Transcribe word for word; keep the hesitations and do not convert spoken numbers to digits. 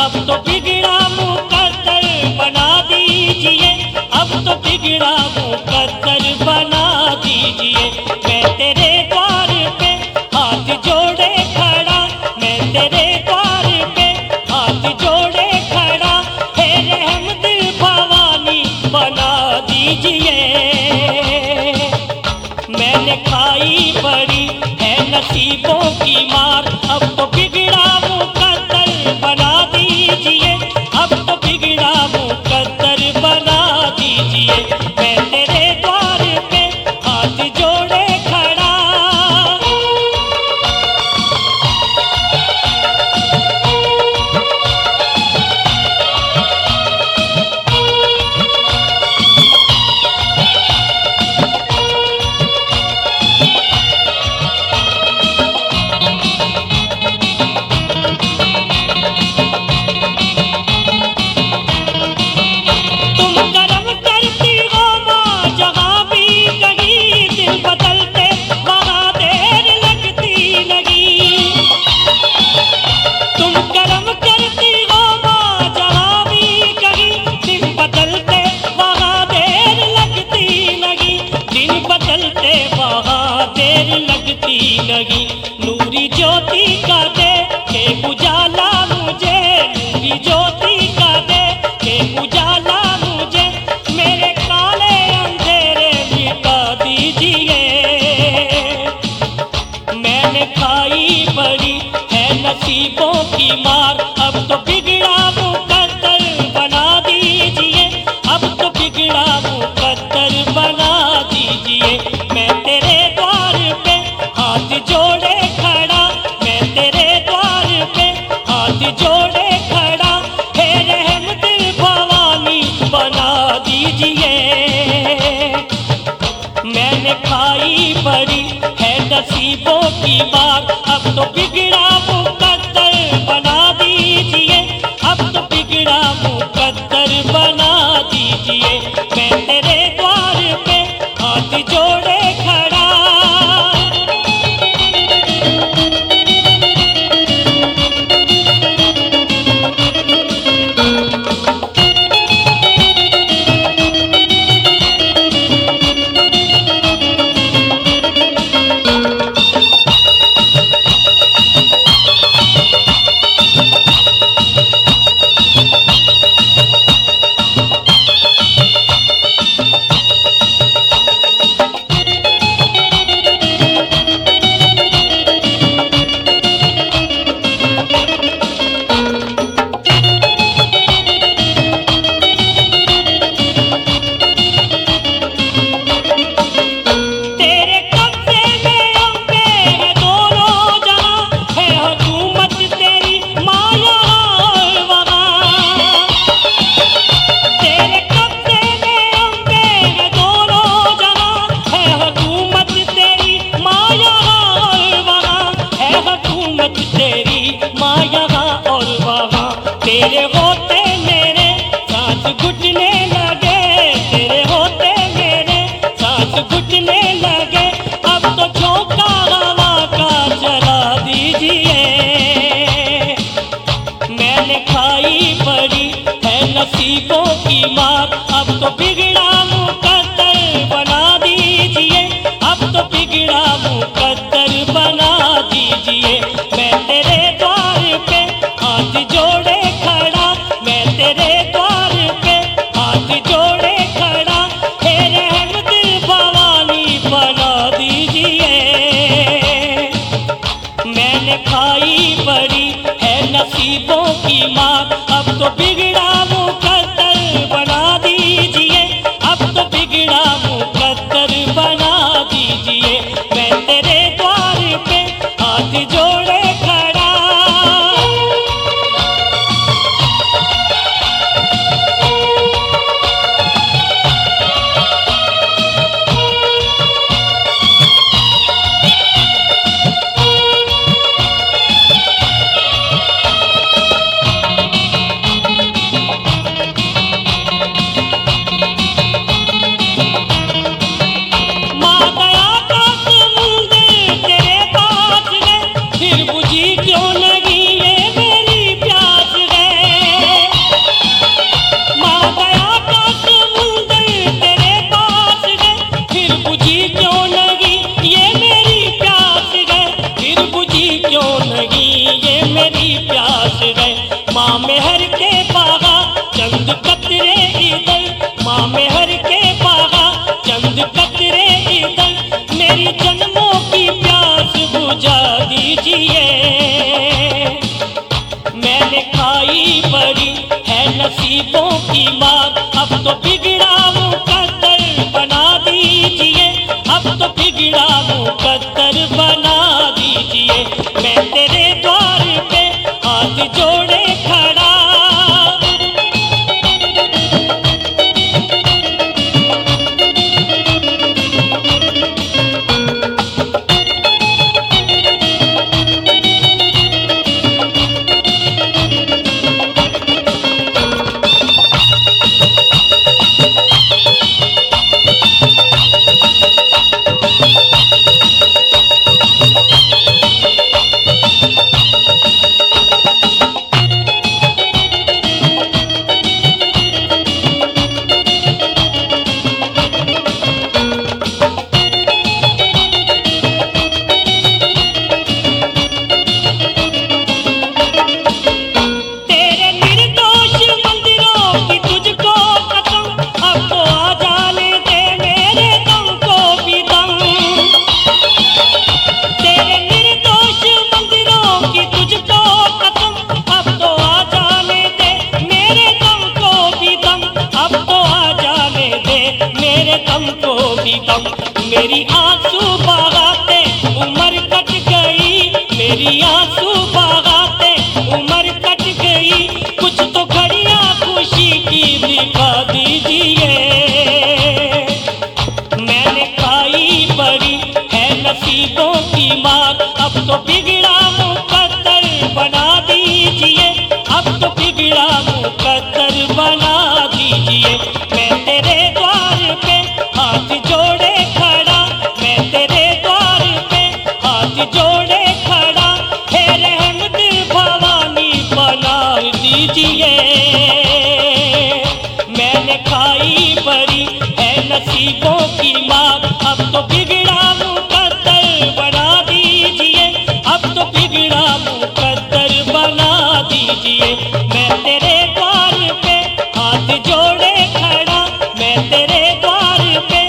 अब तो बिगड़ा मुकद्दर बना दीजिए, अब तो बिगड़ा मुकद्दर बना दीजिए। मैं तेरे द्वार पे हाथ जोड़े खड़ा, मैं तेरे द्वार पे हाथ जोड़े खड़ा, हे रहम दिल भवानी बना दीजिए। मैंने खाई बड़ी है नसीबों की मार, अब तो बिगड़ा मुकद्दर बना दीजिए, अब तो बिगड़ा मुकद्दर बना दीजिए। मैं तेरे द्वार पे हाथ जोड़े खड़ा। बदलते वहाँ देर लगती लगी, नूरी ज्योति का दे के उजाला मुझे, नूरी ज्योति का दे के उजाला मुझे, मेरे काले अंधेरे मिटा दीजिए। मैंने खाई बड़ी है नसीबों की मार, अब तो बिगड़ा मुकद्दर बना दीजिए, अब तो बिगड़ा मुकद्दर बना दीजिए। मैं तेरे द्वार पे हाथ जोड़े खड़ा, मैं तेरे द्वार पे हाथ जोड़े खड़ा, हे रहम दिल भवानी बना दीजिए। मैंने खाई बड़ी है नसीबों की मार, अब तो बिगड़ा मुकद्दर बना दीजिए, अब तो बिगड़ा मुकद्दर बना दीजिए। मैं तेरे द्वार पे हाथ जोड़े खड़ा। तेरे होते मेरे सांस घुटने लगे, तेरे होते मेरे सांस घुटने लगे, अब तो झोंका हवा का चला दीजिए। मैंने खाई बड़ी है नसीबों की मार, अब तो बिगड़ा मुकद्दर बना दीजिए, अब तो बिगड़ा मुकद्दर बना दीजिए। मैं तेरे द्वार पे हाथ जोड़े खड़ा, मैं तेरे द्वार पे हाथ जोड़े खड़ा, हे रहम दिल भवानी बना दीजिए। मैंने खाई बड़ी है नसीबों की मार, अब तो बिगड़ा मुकद्दर बना दीजिए, माँ मेहर के बागा चंद कतरे इधर मेरी जन्मों की प्यास बुझा दीजिए। मैंने खाई बड़ी है नसीबों की मार, अब तो बिगड़ा मुकद्दर बना दीजिए, अब तो बिगड़ा मुकद्दर बना दीजिए। मैं तेरे द्वार पे हाथ जोड़े खड़ा, मेरी आंसू बहाते उम्र कट गई, मेरी आंसू बहाते उम्र कट गई, कुछ तो घड़ियां खुशी की दिखा दीजिए। मैंने खाई बड़ी है नसीबों की मार, अब तो बिगड़ा मुकद्दर बना दीजिए, अब तो बिगड़ा मुकद्दर बना दीजिए। मैं तेरे द्वार पे हाथ जोड़े खड़ा, मैं तेरे द्वार पे हाथ जोड़े खड़ा, हे रहम दिल भवानी बना दीजिए। मैंने खाई बड़ी है नसीबों की मार, अब तो बिगड़ा मुकद्दर बना दीजिए, अब तो बिगड़ा मुकद्दर बना दीजिए। मैं तेरे द्वार पे हाथ जोड़े खड़ा, मैं तेरे द्वार पे